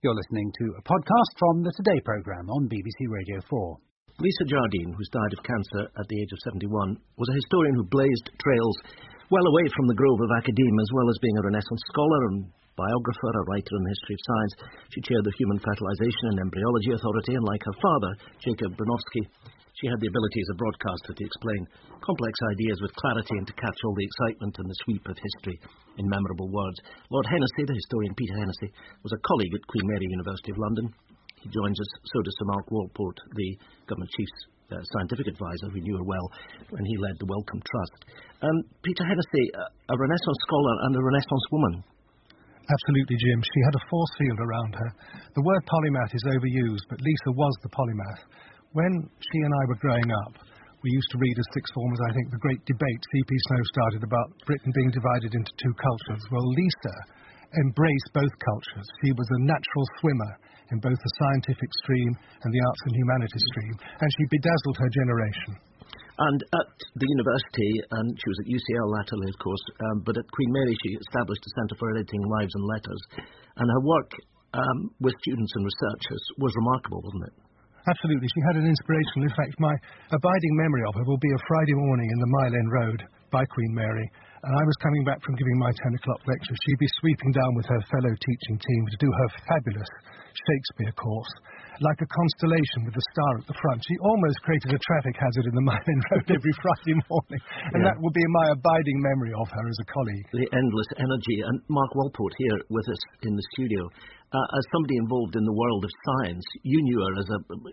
You're listening to a podcast from the Today programme on BBC Radio 4. Lisa Jardine, who's died of cancer at the age of 71, was a historian who blazed trails well away from the grove of academe, as well as being a Renaissance scholar and biographer, a writer in the history of science. She chaired the Human Fertilisation and Embryology Authority, and like her father, Jacob Bronowski, she had the ability as a broadcaster to explain complex ideas with clarity and to catch all the excitement and the sweep of history in memorable words. Lord Hennessy, the historian Peter Hennessy, was a colleague at Queen Mary University of London. He joins us, so does Sir Mark Walport, the Government Chief's scientific advisor, who knew her well when he led the Wellcome Trust. Peter Hennessy, a Renaissance scholar and a Renaissance woman. Absolutely, Jim. She had a force field around her. The word polymath is overused, but Lisa was the polymath. When she and I were growing up, we used to read as sixth formers, I think, the great debate C.P. Snow started about Britain being divided into two cultures. Well, Lisa embraced both cultures. She was a natural swimmer in both the scientific stream and the arts and humanities stream, and she bedazzled her generation. And at the university, and she was at UCL latterly, of course, but at Queen Mary she established a Centre for Editing Lives and Letters, and her work with students and researchers was remarkable, wasn't it? Absolutely. She had an inspirational. In fact, my abiding memory of her will be a Friday morning in the Mile End Road by Queen Mary, and I was coming back from giving my 10 o'clock lecture. She'd be sweeping down with her fellow teaching team to do her fabulous Shakespeare course, like a constellation with the star at the front. She almost created a traffic hazard in the Mile End Road every Friday morning, and that will be my abiding memory of her as a colleague. The endless energy. And Mark Walport here with us in the studio. As somebody involved in the world of science, you knew her as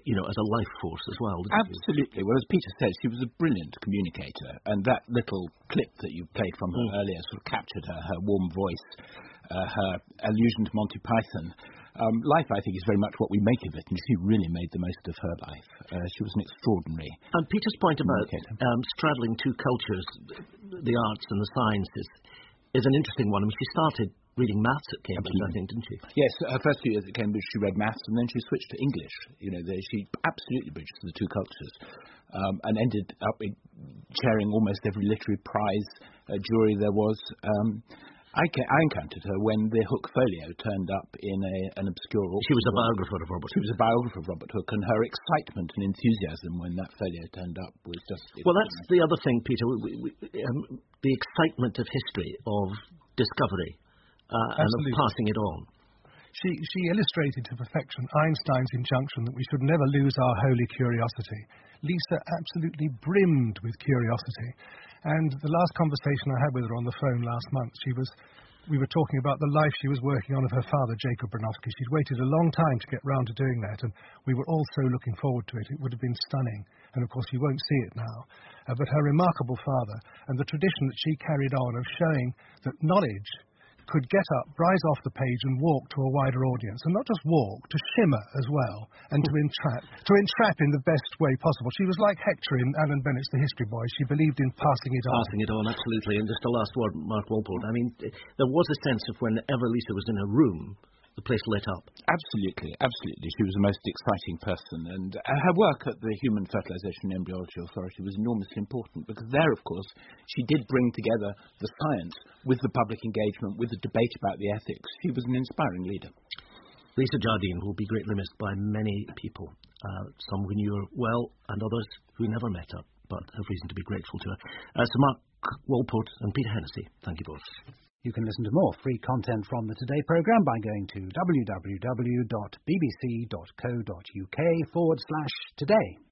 a life force as well, didn't you? Absolutely. Well, as Peter says, she was a brilliant communicator, and that little clip that you played from her earlier sort of captured her warm voice, her allusion to Monty Python. Life, I think, is very much what we make of it, and she really made the most of her life. She was an extraordinary And Peter's point about straddling two cultures, the arts and the sciences, is an interesting one. I mean, she started reading maths at Cambridge, I think, didn't she? Yes, her first 2 years at Cambridge she read maths, and then she switched to English. She absolutely bridged the two cultures, and ended up chairing almost every literary prize jury there was. I encountered her when the Hook Folio turned up in an obscure... She was a biographer of Robert Hooke. She was a biographer of Robert Hooke, and her excitement and enthusiasm when that folio turned up was just... Well, that's the other thing, Peter, the excitement of history, of discovery, and of passing it on. She illustrated to perfection Einstein's injunction that we should never lose our holy curiosity. Lisa absolutely brimmed with curiosity. And the last conversation I had with her on the phone last month, we were talking about the life she was working on of her father, Jacob Bronowski. She'd waited a long time to get round to doing that, and we were all so looking forward to it. It would have been stunning. And of course, you won't see it now. But her remarkable father, and the tradition that she carried on of showing that knowledge could get up, rise off the page and walk to a wider audience. And not just walk, to shimmer as well, and to entrap in the best way possible. She was like Hector in Alan Bennett's The History Boy. She believed in passing it on. Passing it on, absolutely. And just a last word, Mark Walport. I mean, there was a sense of whenever Lisa was in a room, the place lit up. Absolutely, absolutely. She was the most exciting person, and her work at the Human Fertilisation and Embryology Authority was enormously important, because there, of course, she did bring together the science with the public engagement, with the debate about the ethics. She was an inspiring leader. Lisa Jardine will be greatly missed by many people, some who knew her well and others who never met her, but have reason to be grateful to her. So Mark Walport and Peter Hennessy, thank you both. You can listen to more free content from the Today programme by going to www.bbc.co.uk/today.